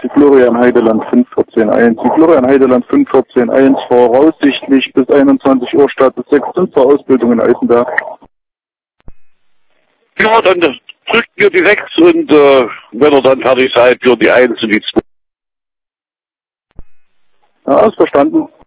Die Florian Heideland 514.1. Die Florian Heideland 514.1 voraussichtlich bis 21 Uhr Start bis 6 sind zur Ausbildung in Eisenberg. Ja, dann drückt ihr die 6 und wenn ihr dann fertig seid, für die 1 und die 2. Ja, ist verstanden.